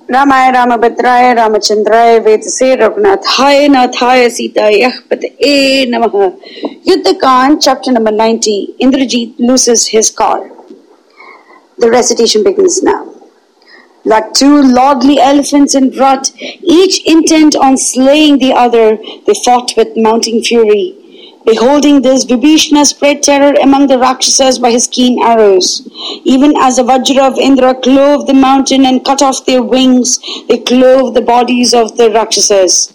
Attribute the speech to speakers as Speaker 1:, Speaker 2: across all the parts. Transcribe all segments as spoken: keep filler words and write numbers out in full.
Speaker 1: रामाय रामभद्राय रामचंद्राय वेदसे रघुनाथाय नाथाय सीताय पतये नमः. Yuddha-Kand, chapter number ninety. Indrajit loses his car. The recitation begins now. Like two lordly elephants in rut, each intent on slaying the other, they fought with mounting fury. Beholding this, Vibhishana spread terror among the Rakshasas by his keen arrows. Even as the Vajra of Indra clove the mountain and cut off their wings, they clove the bodies of the Rakshasas.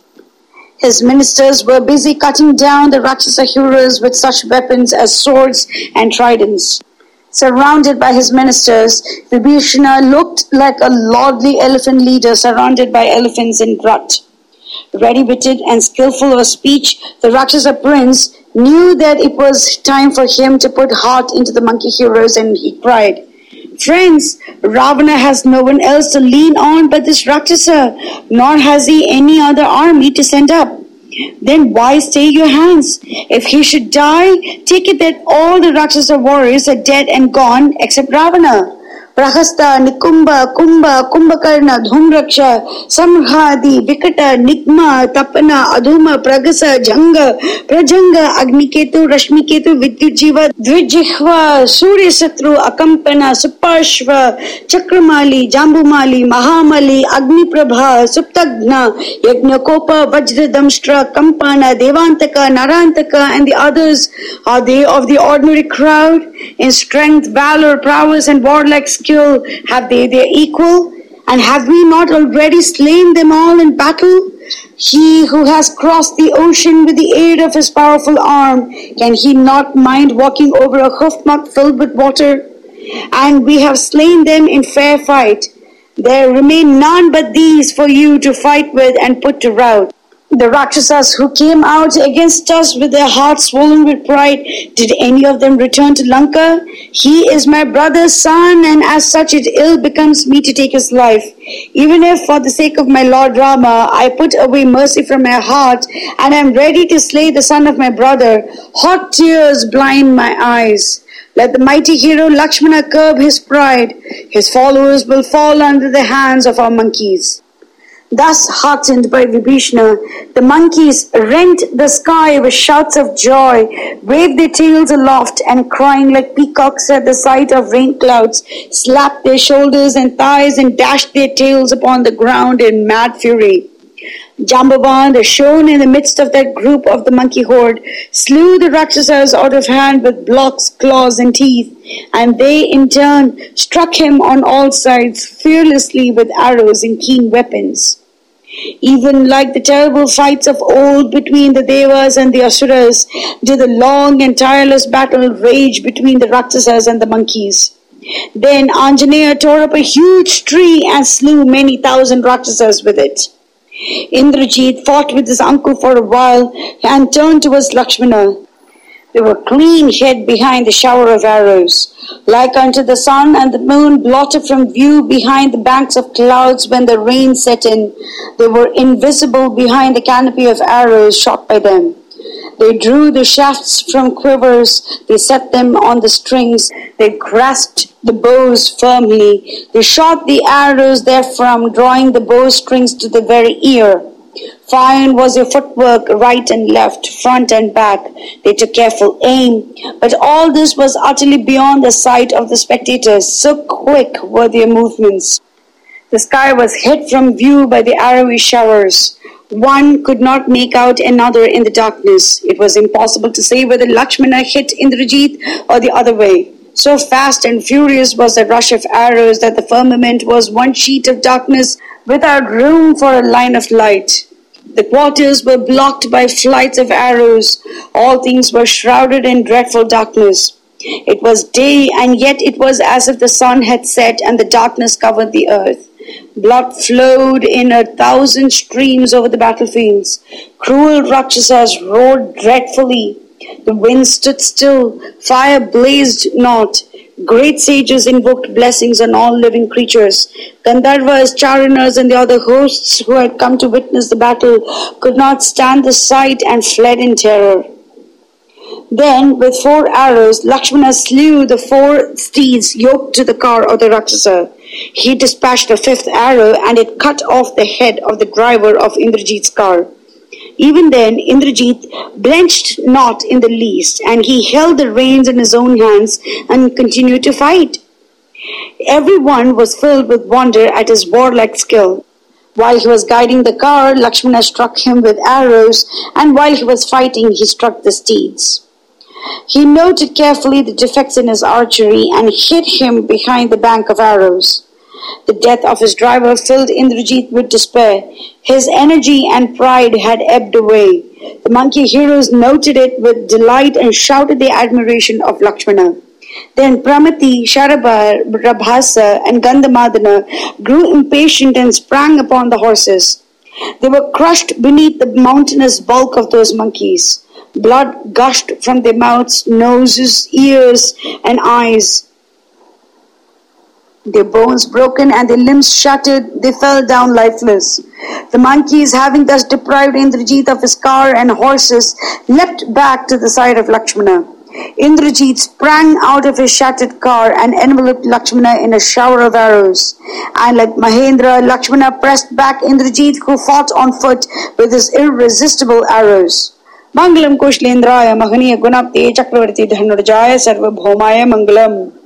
Speaker 1: His ministers were busy cutting down the Rakshasa heroes with such weapons as swords and tridents. Surrounded by his ministers, Vibhishana looked like a lordly elephant leader surrounded by elephants in rut. Ready-witted and skillful of speech, the Rakshasa prince knew that it was time for him to put heart into the monkey heroes, and he cried, "Friends, Ravana has no one else to lean on but this Rakshasa, nor has he any other army to send up. Then why stay your hands? If he should die, take it that all the Rakshasa warriors are dead and gone except Ravana. Prahasta, Nikumba, Kumbha, Kumbhakarna, Dhumraksha, Samhadi, Vikata, Nigma, Tapana, Adhuma, Pragasa, Janga, Prajanga, Agniketu, Rashmiketu, Vidyujiva, Dvijihva, Surya Satru, Akampana, Supashva, Chakramali, Jambumali, Mahamali, Agni Prabha, Suptagna, Yagnakopa, Vajradamshtra, Kampana, Devantaka, Narantaka, and the others. Are they of the ordinary crowd? In strength, valor, prowess, and warlike skill, have they their equal? And have we not already slain them all in battle? He who has crossed the ocean with the aid of his powerful arm, can he not mind walking over a hoof-mark filled with water? And we have slain them in fair fight. There remain none but these for you to fight with and put to rout. The Rakshasas who came out against us with their hearts swollen with pride, did any of them return to Lanka? He is my brother's son, and as such it ill becomes me to take his life. Even if for the sake of my Lord Rama I put away mercy from my heart, and am ready to slay the son of my brother, hot tears blind my eyes. Let the mighty hero Lakshmana curb his pride. His followers will fall under the hands of our monkeys." Thus heartened by Vibhishana, the monkeys rent the sky with shouts of joy, waved their tails aloft, and crying like peacocks at the sight of rain clouds, slapped their shoulders and thighs and dashed their tails upon the ground in mad fury. Jambavant, shown in the midst of that group of the monkey horde, slew the Rakshasas out of hand with blocks, claws, and teeth, and they in turn struck him on all sides fearlessly with arrows and keen weapons. Even like the terrible fights of old between the Devas and the Asuras, did the long and tireless battle rage between the Rakshasas and the monkeys. Then Anjaneya tore up a huge tree and slew many thousand Rakshasas with it. Indrajit fought with his uncle for a while and turned towards Lakshmana. They were clean hid behind the shower of arrows. Like unto the sun and the moon blotted from view behind the banks of clouds when the rain set in, they were invisible behind the canopy of arrows shot by them. They drew the shafts from quivers, they set them on the strings, they grasped the bows firmly, they shot the arrows therefrom, drawing the bow strings to the very ear. Fine was their footwork, right and left, front and back. They took careful aim, but all this was utterly beyond the sight of the spectators, so quick were their movements. The sky was hid from view by the arrowy showers. One could not make out another in the darkness. It was impossible to say whether Lakshmana hit Indrajit or the other way. So fast and furious was the rush of arrows that the firmament was one sheet of darkness without room for a line of light. The quarters were blocked by flights of arrows. All things were shrouded in dreadful darkness. It was day, and yet it was as if the sun had set and the darkness covered the earth. Blood flowed in a thousand streams over the battlefields. Cruel Rakshasas roared dreadfully. The wind stood still. Fire blazed not. Great sages invoked blessings on all living creatures. Gandharvas, Charanas, and the other hosts who had come to witness the battle could not stand the sight and fled in terror. Then, with four arrows, Lakshmana slew the four steeds yoked to the car of the Rakshasa. He dispatched a fifth arrow and it cut off the head of the driver of Indrajit's car. Even then, Indrajit blenched not in the least, and he held the reins in his own hands and continued to fight. Everyone was filled with wonder at his warlike skill. While he was guiding the car, Lakshmana struck him with arrows, and while he was fighting, he struck the steeds. He noted carefully the defects in his archery and hit him behind the bank of arrows. The death of his driver filled Indrajit with despair. His energy and pride had ebbed away. The monkey heroes noted it with delight and shouted their admiration of Lakshmana. Then Pramati, Sharabar, Rabhasa and Gandhamadana grew impatient and sprang upon the horses. They were crushed beneath the mountainous bulk of those monkeys. Blood gushed from their mouths, noses, ears and eyes. Their bones broken and their limbs shattered, they fell down lifeless. The monkeys, having thus deprived Indrajit of his car and horses, leapt back to the side of Lakshmana. Indrajit sprang out of his shattered car and enveloped Lakshmana in a shower of arrows. And like Mahendra, Lakshmana pressed back Indrajit, who fought on foot with his irresistible arrows. Mangalam Kushlendraya Mahaniya Gunapte Chakravarti Dhanurjaya Sarvabhaumaya Mangalam.